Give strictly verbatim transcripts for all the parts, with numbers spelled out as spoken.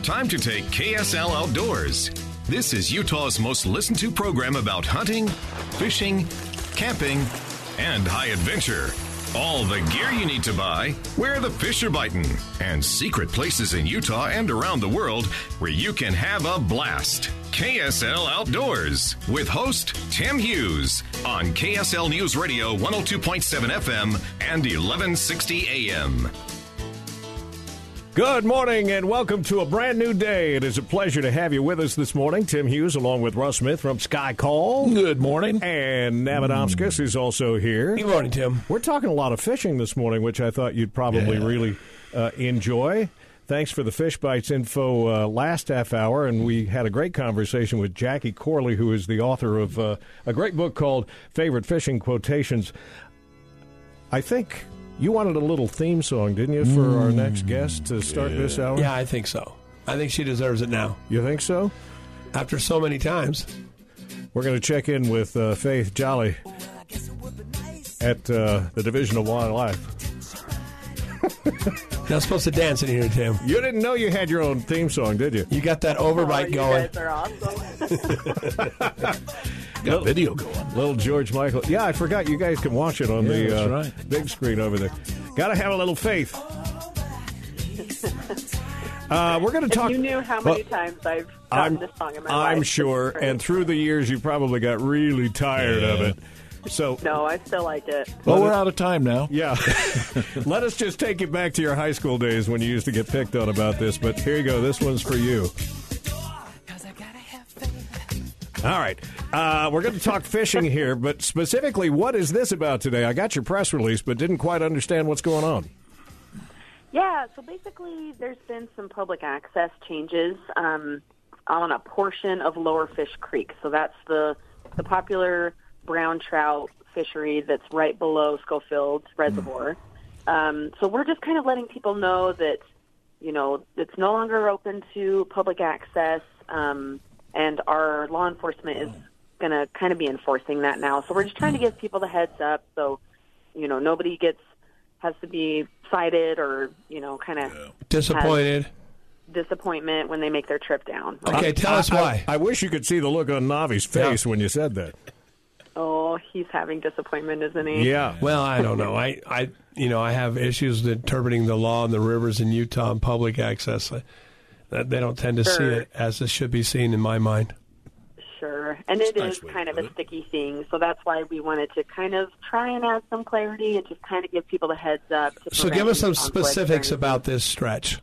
time to take K S L Outdoors. This is Utah's most listened to program about hunting, fishing, camping, and high adventure. All the gear you need to buy, where the fish are biting, and secret places in Utah and around the world where you can have a blast. K S L Outdoors with host Tim Hughes on K S L News Radio one oh two point seven F M and eleven sixty A M. Good morning and welcome to a brand new day. It is a pleasure to have you with us this morning. Tim Hughes along with Russ Smith from Sky Call. Good morning. And Navadomskis mm. is also here. Good morning, Tim. We're talking a lot of fishing this morning, which I thought you'd probably yeah. really uh, enjoy. Thanks for the Fish Bites info uh, last half hour, and we had a great conversation with Jackie Corley, who is the author of uh, a great book called Favorite Fishing Quotations. I think you wanted a little theme song, didn't you, for mm. our next guest to start yeah. this hour? Yeah, I think so. I think she deserves it now. You think so? After so many times. We're going to check in with uh, Faith Jolly at uh, the Division of Wildlife. You're not supposed to dance in here, Tim. You didn't know you had your own theme song, did you? You got that overbite oh, going. You guys are awesome. Got little, video going. Little George Michael. Yeah, I forgot you guys can watch it on yeah, the uh, right. big screen over there. Got to have a little faith. uh, we're going to talk. If you knew how many well, times I've gotten I'm, this song in my I'm life. I'm sure, and through the years, you probably got really tired yeah. of it. So no, I still like it. Well, we're out of time now. Yeah. Let us just take you back to your high school days when you used to get picked on about this. But here you go. This one's for you. All right. Uh, we're going to talk fishing here, but specifically, what is this about today? I got your press release, but didn't quite understand what's going on. Yeah, so basically there's been some public access changes um, on a portion of Lower Fish Creek. So that's the the popular brown trout fishery that's right below Schofield Reservoir. Um, so we're just kind of letting people know that, you know, it's no longer open to public access, um, and our law enforcement is going to kind of be enforcing that now. So we're just trying to give people the heads up so, you know, nobody gets has to be cited or, you know, kind of disappointed. Disappointment when they make their trip down. Okay, tell I, us why. I, I wish you could see the look on Navi's face yeah. when you said that. Oh, he's having disappointment, isn't he? Yeah. Well, I don't know. I, I, you know, I have issues interpreting the law and the rivers in Utah and public access. They don't tend to sure. see it as it should be seen in my mind. Sure. And it is kind of a sticky thing, so that's why we wanted to kind of try and add some clarity and just kind of give people the heads up. To so give us some specifics about this stretch.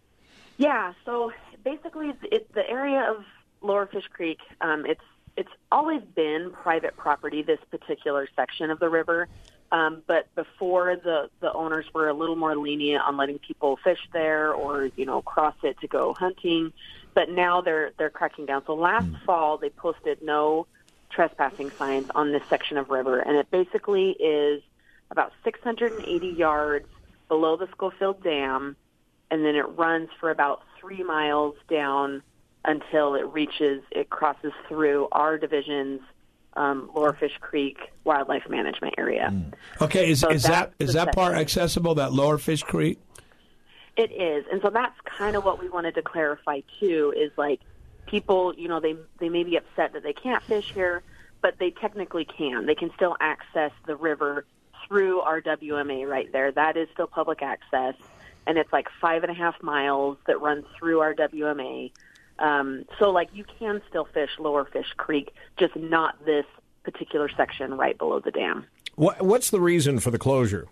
Yeah, so basically it's the area of Lower Fish Creek. Um, it's it's always been private property, this particular section of the river. Um, but before, the, the owners were a little more lenient on letting people fish there or, you know, cross it to go hunting. But now they're they're cracking down. So last mm. fall, they posted no trespassing signs on this section of river. And it basically is about six hundred eighty yards below the Schofield Dam. And then it runs for about three miles down until it reaches, it crosses through our division's um, Lower Fish Creek Wildlife Management Area. Mm. Okay, is, so is that is that part accessible, that Lower Fish Creek? It is, and so that's kind of what we wanted to clarify too. Is like people, you know, they they may be upset that they can't fish here, but they technically can. They can still access the river through our W M A right there. That is still public access, and it's like five and a half miles that runs through our W M A. Um, so, like, you can still fish Lower Fish Creek, just not this particular section right below the dam. What, what's the reason for the closure?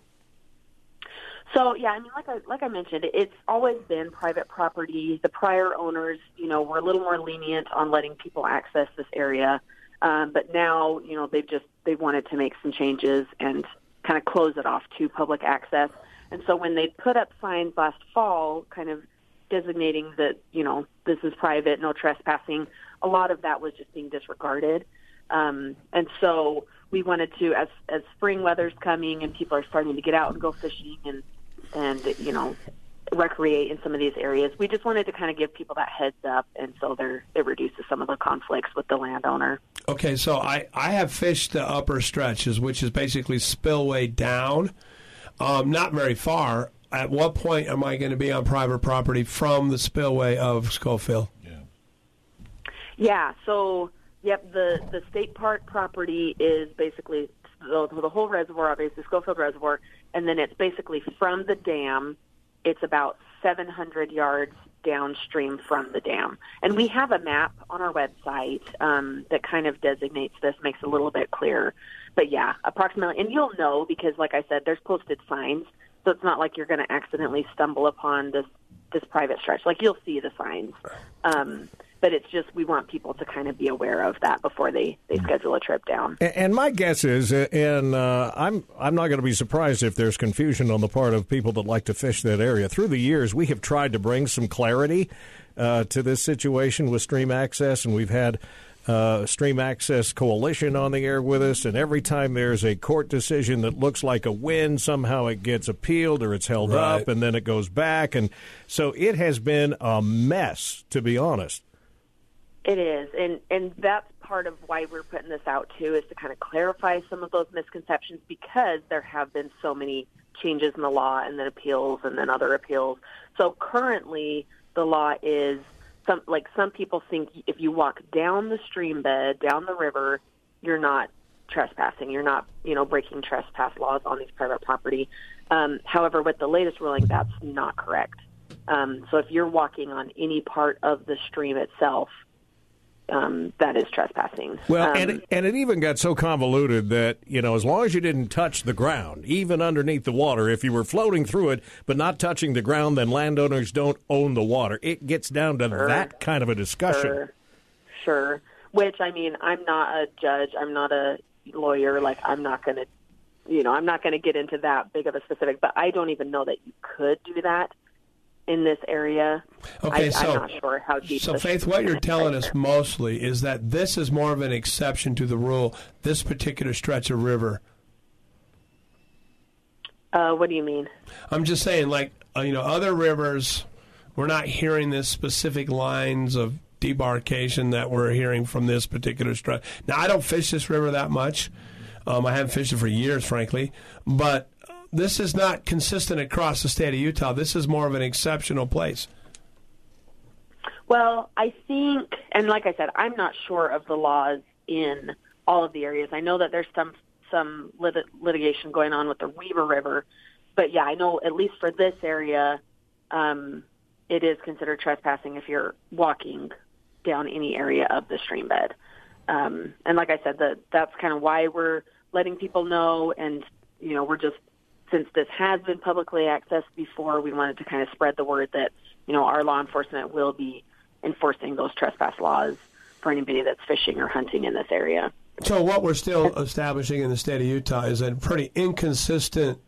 So, yeah, I mean, like I like I mentioned, it's always been private property. The prior owners, you know, were a little more lenient on letting people access this area, um, but now, you know, they've just they wanted to make some changes and kind of close it off to public access. And so, when they put up signs last fall, kind of designating that, you know, this is private, no trespassing, a lot of that was just being disregarded. Um, and so we wanted to, as as spring weather's coming and people are starting to get out and go fishing and, and you know, recreate in some of these areas, we just wanted to kind of give people that heads up, and so there it reduces some of the conflicts with the landowner. Okay, so I, I have fished the upper stretches, which is basically spillway down, um, not very far. at what point am I going to be on private property from the spillway of Schofield? Yeah. Yeah. So, yep. The the state park property is basically the, the whole reservoir, obviously Schofield Reservoir, and then it's basically from the dam. It's about seven hundred yards downstream from the dam. And we have a map on our website um, that kind of designates this, makes it a little bit clearer. But yeah, approximately. And you'll know because, like I said, there's posted signs. So it's not like you're going to accidentally stumble upon this, this private stretch. Like, you'll see the signs. Um, but it's just we want people to kind of be aware of that before they, they schedule a trip down. And my guess is, and uh, I'm I'm not going to be surprised if there's confusion on the part of people that like to fish that area. Through the years, we have tried to bring some clarity uh, to this situation with stream access, and we've had uh, Stream Access Coalition on the air with us, and every time there's a court decision that looks like a win, somehow it gets appealed or it's held right. up, and then it goes back. And so it has been a mess, to be honest. It is, and and that's part of why we're putting this out, too, is to kind of clarify some of those misconceptions because there have been so many changes in the law and then appeals and then other appeals. So currently the law is, some like some people think if you walk down the stream bed, down the river, you're not trespassing. You're not, you know, breaking trespass laws on these private property. Um, however, with the latest ruling, that's not correct. Um, so if you're walking on any part of the stream itself, Um, that is trespassing. Well, um, and, it, and it even got so convoluted that, you know, as long as you didn't touch the ground, even underneath the water, if you were floating through it but not touching the ground, then landowners don't own the water. It gets down to sure, that kind of a discussion. Sure, sure. Which, I mean, I'm not a judge. I'm not a lawyer. Like, I'm not going to, you know, I'm not going to get into that big of a specific, but I don't even know that you could do that in this area. Okay, I, so, I'm not sure how deep. So, Faith, what you're telling us mostly is that this is more of an exception to the rule, this particular stretch of river. Uh, what do you mean? I'm just saying, like, uh, you know, other rivers, we're not hearing this specific lines of debarkation that we're hearing from this particular stretch. Now, I don't fish this river that much. Um, I haven't fished it for years, frankly, but this is not consistent across the state of Utah. This is more of an exceptional place. Well, I think, and like I said, I'm not sure of the laws in all of the areas. I know that there's some some lit- litigation going on with the Weaver River, but yeah, I know at least for this area, um, it is considered trespassing if you're walking down any area of the stream bed. Um, and like I said, that that's kind of why we're letting people know, and you know, we're just, since this has been publicly accessed before, we wanted to kind of spread the word that, you know, our law enforcement will be enforcing those trespass laws for anybody that's fishing or hunting in this area. So what we're still establishing in the state of Utah is a pretty inconsistent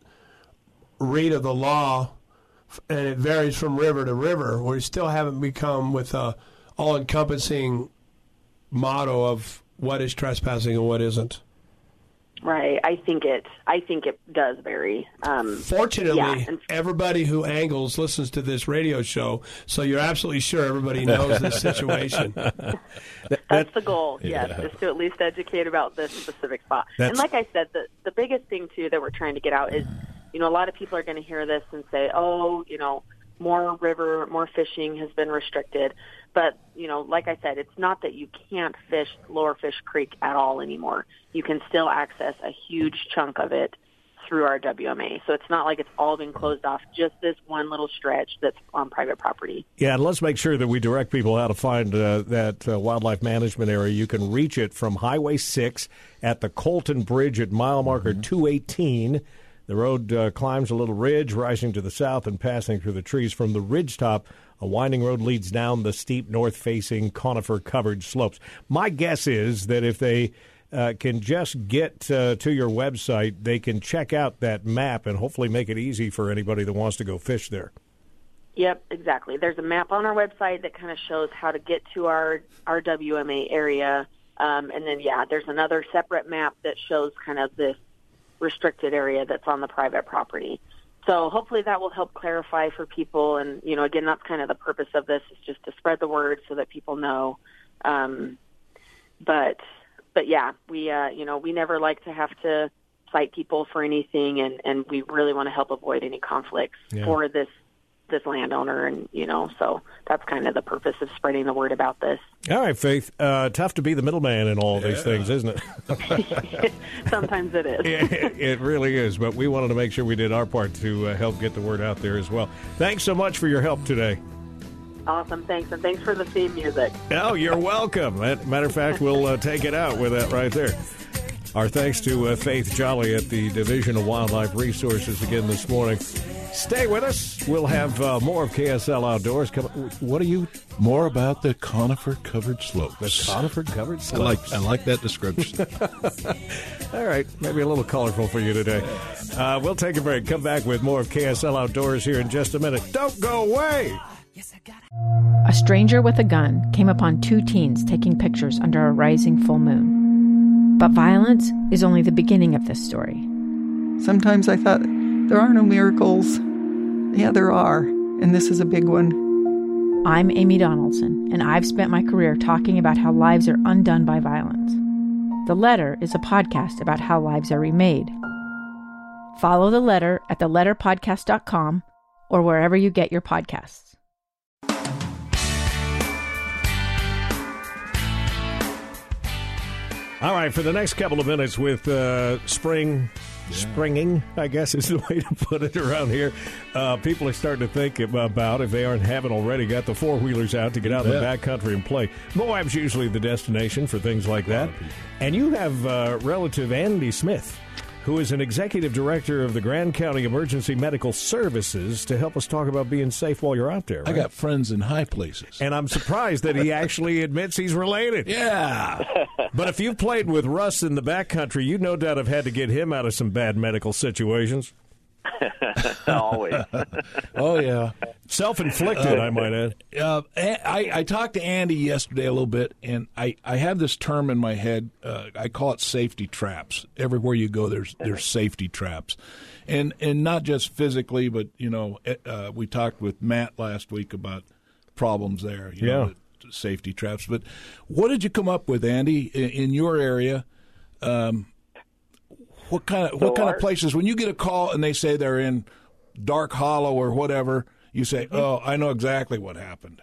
read of the law, and it varies from river to river. We still haven't become with a all-encompassing motto of what is trespassing and what isn't. Right. I think it. I think it does vary. Um, Fortunately, yeah, and- everybody who angles listens to this radio show, so you're absolutely sure everybody knows this situation. That's the goal. Yes, yeah. Is to at least educate about this specific spot. That's- and like I said, the the biggest thing too that we're trying to get out is, you know, a lot of people are going to hear this and say, "Oh, you know, more river, more fishing has been restricted." But, you know, like I said, it's not that you can't fish Lower Fish Creek at all anymore. You can still access a huge chunk of it through our W M A. So it's not like it's all been closed off, just this one little stretch that's on private property. Yeah, and let's make sure that we direct people how to find uh, that uh, wildlife management area. You can reach it from Highway six at the Colton Bridge at mile marker mm-hmm. two eighteen. The road uh, climbs a little ridge, rising to the south and passing through the trees. From the ridgetop, a winding road leads down the steep north-facing conifer-covered slopes. My guess is that if they uh, can just get uh, to your website, they can check out that map and hopefully make it easy for anybody that wants to go fish there. Yep, exactly. There's a map on our website that kind of shows how to get to our, our W M A area. Um, and then, yeah, there's another separate map that shows kind of this restricted area that's on the private property. So hopefully that will help clarify for people. And, you know, again, that's kind of the purpose of this, is just to spread the word so that people know. Um, but, but yeah, we, uh, you know, we never like to have to cite people for anything, and, and we really want to help avoid any conflicts Yeah. for this this landowner, and you know, so that's kind of the purpose of spreading the word about this. All right, Faith. Uh, tough to be the middleman in all these things, isn't it? Sometimes it is. it, it really is, but we wanted to make sure we did our part to uh, help get the word out there as well. Thanks so much for your help today. Awesome, thanks, and thanks for the theme music. Oh, you're welcome. Matter of fact, we'll uh, take it out with that right there. Our thanks to uh, Faith Jolly at the Division of Wildlife Resources again this morning. Stay with us. We'll have uh, more of K S L Outdoors. Come, what are you? More about the conifer-covered slopes. The conifer-covered slopes. I like, I like that description. All right, maybe a little colorful for you today. Uh, we'll take a break. Come back with more of K S L Outdoors here in just a minute. Don't go away. A stranger with a gun came upon two teens taking pictures under a rising full moon. But violence is only the beginning of this story. Sometimes I thought, there are no miracles. Yeah, there are, and this is a big one. I'm Amy Donaldson, and I've spent my career talking about how lives are undone by violence. The Letter is a podcast about how lives are remade. Follow The Letter at the letter podcast dot com or wherever you get your podcasts. All right, for the next couple of minutes with uh, spring, yeah. springing, I guess is the way to put it around here. Uh, people are starting to think about, if they aren't haven't already, got the four-wheelers out to get out in the backcountry and play. Moab's usually the destination for things like that. And you have uh, relative Andy Smith, who is an executive director of the Grand County Emergency Medical Services, to help us talk about being safe while you're out there. Right? I got friends in high places. And I'm surprised that he actually admits he's related. Yeah. But if you've played with Russ in the backcountry, you no doubt have had to get him out of some bad medical situations. Always. Oh, yeah. Self-inflicted, uh, I might add. Uh, I, I talked to Andy yesterday a little bit, and I, I have this term in my head. Uh, I call it safety traps. Everywhere you go, there's there's safety traps. And and not just physically, but, you know, uh, we talked with Matt last week about problems there, you yeah. know, the safety traps. But what did you come up with, Andy, in, in your area? Um, what kind of what so kind our, of places, when you get a call and they say they're in Dark Hollow or whatever, you say, oh, I know exactly what happened.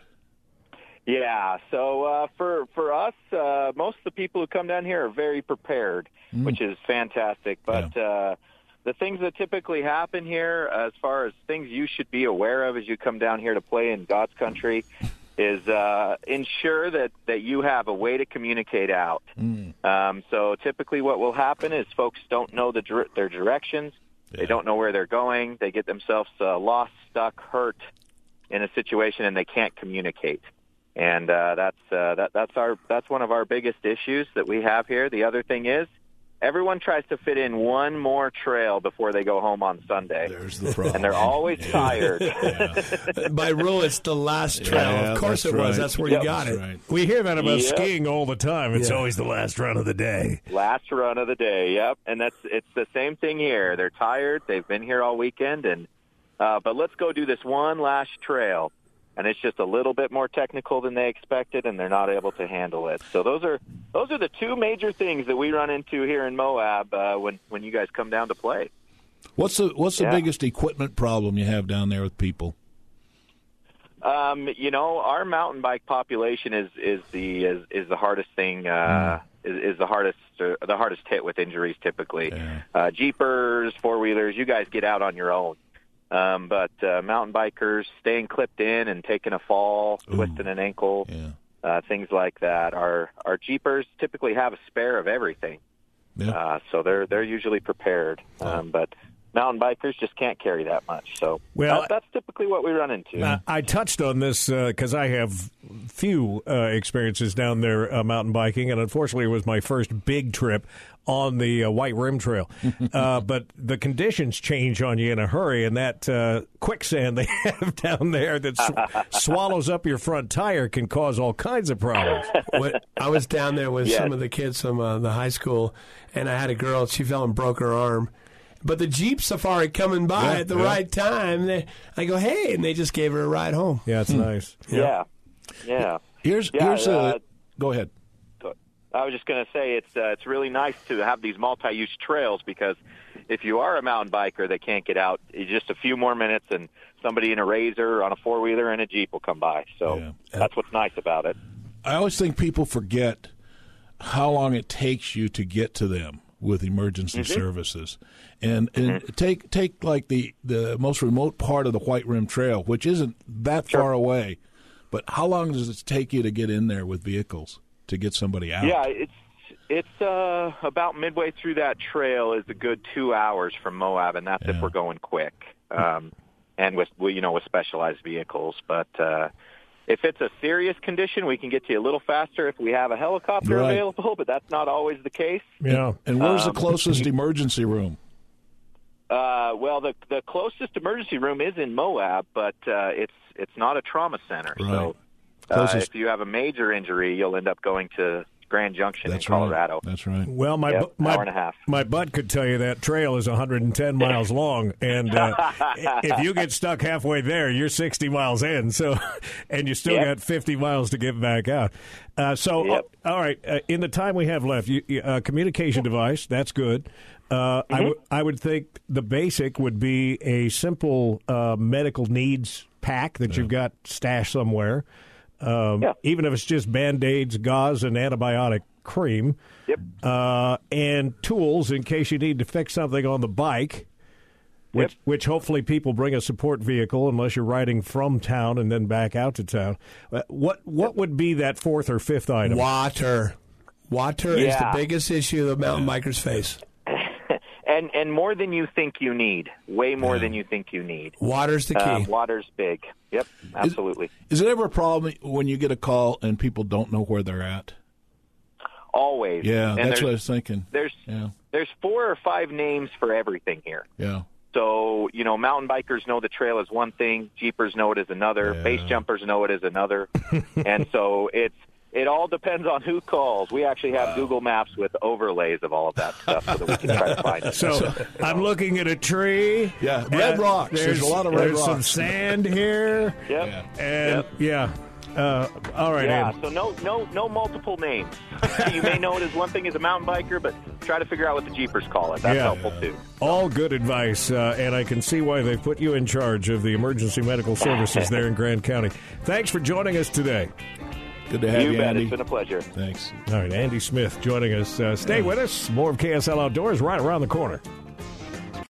Yeah, so uh, for for us, uh, most of the people who come down here are very prepared, mm. which is fantastic. But yeah. uh, the things that typically happen here, as far as things you should be aware of as you come down here to play in God's country, is uh, ensure that, that you have a way to communicate out. Mm. Um, so typically what will happen is folks don't know the, their directions. Yeah. They don't know where they're going. They get themselves uh, lost, stuck, hurt in a situation, and they can't communicate. And uh, that's uh, that, that's our that's one of our biggest issues that we have here. The other thing is, everyone tries to fit in one more trail before they go home on Sunday. There's the problem. And they're always yeah. tired. Yeah. By rule, it's the last trail. Yeah, of course it right. was. That's where yep. you got it. Right. We hear that about yep. skiing all the time. It's yeah. always the last run of the day. Last run of the day, yep. And that's it's the same thing here. They're tired. They've been here all weekend. and uh, But let's go do this one last trail. And it's just a little bit more technical than they expected, and they're not able to handle it. So those are those are the two major things that we run into here in Moab uh, when when you guys come down to play. What's the what's the yeah. biggest equipment problem you have down there with people? Um, you know, our mountain bike population is is the is, is the hardest thing. Uh, mm. is, is the hardest uh, the hardest hit with injuries typically. Yeah. Uh, Jeepers, four wheelers, you guys get out on your own. Um, but uh, mountain bikers staying clipped in and taking a fall, Ooh. twisting an ankle, yeah. uh, things like that. Our our Jeepers typically have a spare of everything, yeah. uh, so they're they're usually prepared. Um, but mountain bikers just can't carry that much. So well, that, that's typically what we run into. Uh, I touched on this because uh, I have few uh, experiences down there uh, mountain biking, and unfortunately it was my first big trip on the uh, White Rim Trail. Uh, but the conditions change on you in a hurry, and that uh, quicksand they have down there that sw- swallows up your front tire can cause all kinds of problems. What, I was down there with yes. some of the kids from uh, the high school, and I had a girl, she fell and broke her arm. But the Jeep Safari coming by yeah, at the yeah. right time, they, I go, hey, and they just gave her a ride home. Yeah, it's hmm. nice. Yeah, yeah. Here's yeah, here's uh, a. Go ahead. I was just going to say it's uh, it's really nice to have these multi-use trails, because if you are a mountain biker that can't get out, it's just a few more minutes and somebody in a Razor, on a four-wheeler, and a Jeep will come by. So yeah. that's what's nice about it. I always think people forget how long it takes you to get to them with emergency mm-hmm. services. And and mm-hmm. take take like the, the most remote part of the White Rim Trail, which isn't that sure. far away, but how long does it take you to get in there with vehicles to get somebody out? Yeah, it's it's uh, about midway through that trail is a good two hours from Moab, and that's yeah. if we're going quick, um, and with you know with specialized vehicles. But uh, if it's a serious condition, we can get to you a little faster if we have a helicopter right. available, but that's not always the case. Yeah. And where's um, the closest emergency room? Uh, well, the the closest emergency room is in Moab, but uh, it's it's not a trauma center. Right. So uh, if you have a major injury, you'll end up going to Grand Junction That's in Colorado. Right. That's right. Well, my yep, bu- my, hour and a half. my butt could tell you that trail is one hundred ten miles long, and uh, if you get stuck halfway there, you're sixty miles in. So, and you still yep. got fifty miles to get back out. Uh, so, yep. uh, all right, uh, in the time we have left, you, uh, communication device, that's good. Uh, mm-hmm. I, w- I would think the basic would be a simple uh, medical needs pack that yeah. you've got stashed somewhere. Um, yeah. Even if it's just Band-Aids, gauze, and antibiotic cream. Yep. Uh, and tools in case you need to fix something on the bike, which, yep. which hopefully people bring a support vehicle unless you're riding from town and then back out to town. Uh, what what yep. would be that fourth or fifth item? Water. Water yeah. is the biggest issue that mountain bikers face. And and more than you think you need. Way more yeah. than you think you need. Water's the key. Um, water's big. Yep, absolutely. Is, is it ever a problem when you get a call and people don't know where they're at? Always. Yeah, and that's what I was thinking. There's yeah. there's four or five names for everything here. Yeah. So, you know, mountain bikers know the trail is one thing, Jeepers know it as another, Yeah. base jumpers know it as another. And so it's It all depends on who calls. We actually have wow. Google Maps with overlays of all of that stuff so that we can try to find it. So I'm looking at a tree. Yeah, red rocks. There's, there's a lot of red there's rocks. There's some sand here. Yep. Yeah. And, yep. yeah. Uh, all right, Yeah, Andy. so no, no, no multiple names. You may know it as one thing as a mountain biker, but try to figure out what the Jeepers call it. That's yeah. helpful, too. All good advice, uh, and I can see why they've put you in charge of the emergency medical services there in Grand County. Thanks for joining us today. Good to have you, you bet. Andy. It's been a pleasure. Thanks. All right, Andy Smith joining us. Uh, stay with us. More of K S L Outdoors right around the corner.